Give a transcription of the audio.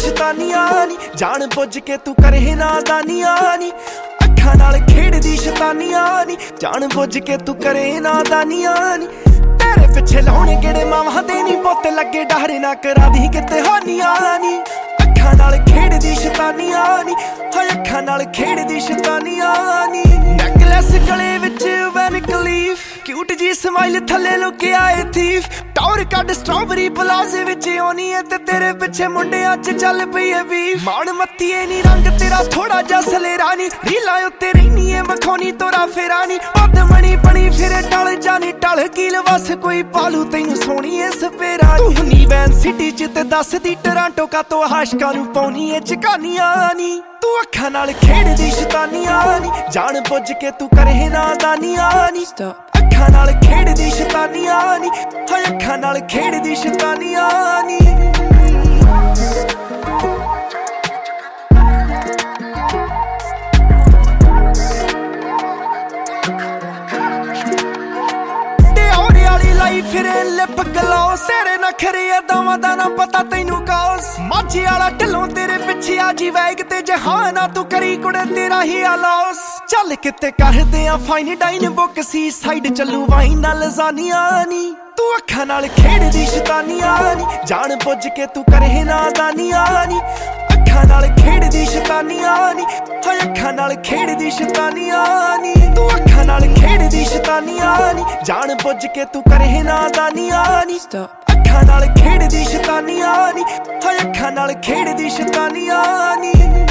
शैतानियां नी जान बुझ के तू करे नादानियां नी अखां नाल खेड़दी शैतानियां नी जान बुझ के तू करे नादानियां नी तेरे पिछे लाउणे गेड़े मावां दे नी पुत्त लगे डर ना करा दी किते हानियां नी अखां नाल खेड़दी शैतानियां नी हाय अखां नाल खेड़दी शैतानियां नी नेकलेस गले विच वैनकलीफ क्यूट जी स्माइल थले लुके आए थीफ टौर कड स्ट्रॉबेरी प्लाजे विच आउणी है ते तेरे पिछे मुंडियां च चल पई है बीफ मान मत्तीए नी रंग तेरा थोड़ा जा सलेरानी रीलां उत्ते रहीनी है मखौनी तोरा फेरानी मनी बनी फिर टल जानी टल कील वस कोई पालू तैनू सोनी है सपेरा तू नी वैन सिटी च ते दस दी टोरांटो का तो आशकां नू पाउणी है चकानियां नी तू अखां नाल खेड़दी शैतानियां नी जान बुझ के तू करे नादानियां नी अखां नाल खेड़दी शैतानियां नी हाय अखां नाल खेड़दी शैतानियां नी फिरे लिप ग्लॉस तेरे नखरे दावां दा ना पता तैनू कौस माझी वाला ढिलों तेरे पिछे आजी वैग ते जहाना तू करी कुड़े तेरा ही आलौस चल किते करदे आ fine dine book seaside चलू वाइन नाल जानियां नी तू अखां नाल खेड़दी शैतानियां नी जान बुझ के तू करे नादानियां नी अखां नाल खेड़दी शैतानियां नी हाय अखां नाल खेड़दी शैतानियां नी तू अखां नाल खेड़दी शैतानियां नी जान बुझ के तू करे नादानियां नी अखां नाल खेड़दी शैतानियां नी हाय अखां नाल खेड़दी शैतानियां नी